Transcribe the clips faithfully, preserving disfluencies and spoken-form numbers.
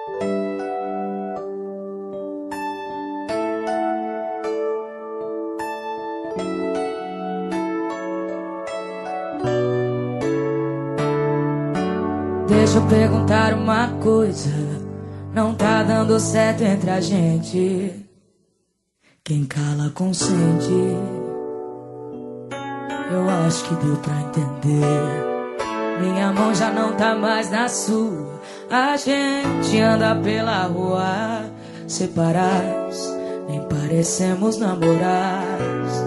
Deixa eu perguntar uma coisa. Não tá dando certo entre a gente. Quem cala consente. Eu acho que deu pra entender. Minha mão já não tá mais na sua. A gente anda pela rua separados, nem parecemos namorados.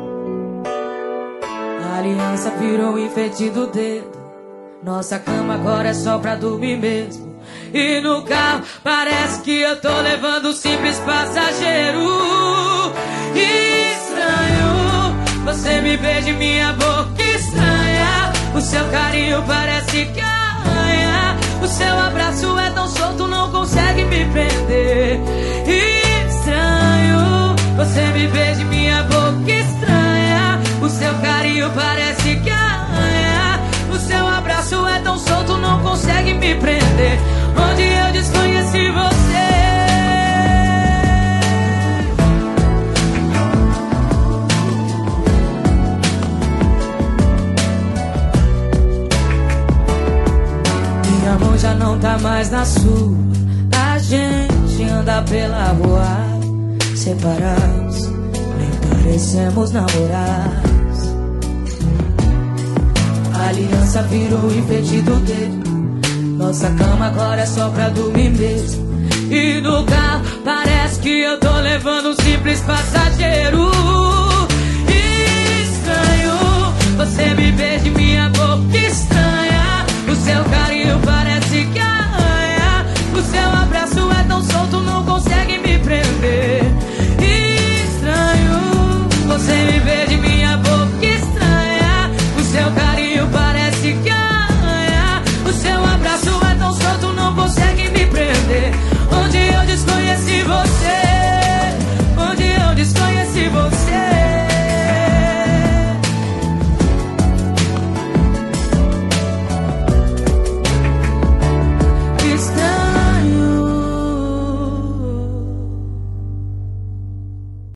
A aliança virou um enfeite do dedo. Nossa cama agora é só pra dormir mesmo. E no carro parece que eu tô levando um simples passageiro. Estranho, você me beija em minha boca estranha. O seu carinho parece que arranha. O seu abraço é tão solto, não consegue me prender. Estranho, você me beija em minha boca estranha. O seu carinho parece que arranha. O seu abraço é tão solto, não consegue me prender. Onde eu desconheci você. Minha mão já não tá mais na sua. A gente anda pela rua separados, nem parecemos namorados. A aliança virou enfeite do dedo. Nossa cama agora é só pra dormir mesmo. E no carro parece que eu tô levando um simples passageiro. Estranho, você me beija em minha boca estranha. O seu carinho parece que